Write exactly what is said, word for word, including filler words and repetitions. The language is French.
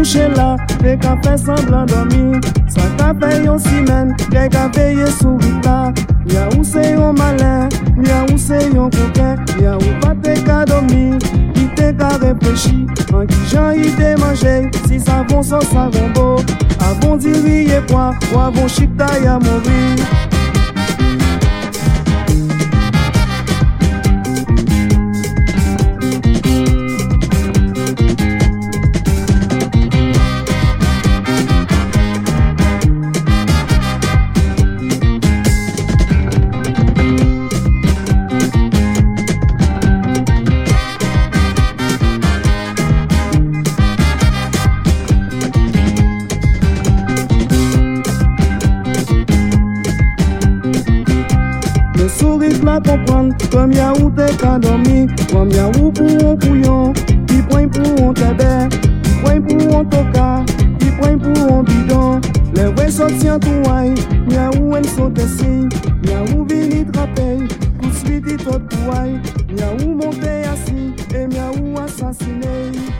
couché là, t'es qu'à faire semblant dormir. Ça t'a fait une semaine, t'es qu'à veiller sous là. Y'a où c'est un malin, y'a où c'est un coquin, y'a où pas t'es qu'à dormir, qui t'es qu'à réfléchir. En qui j'en y t'es mangé, si ça bon sans savon beau. Avant d'y rier point, ou avant chic taille à mourir. Souris la comprendre, comme y'a où t'es qu'à dormir, comme y'a où pour un couillon, qui point pour un tébé, qui point pour un toca, qui point pour un bidon. Les vrais sortis en touaille, y'a où elle saute ici, y'a où vini trapper, tout de suite il t'autre pouaille, y'a où monter assis, et y'a où assassiner.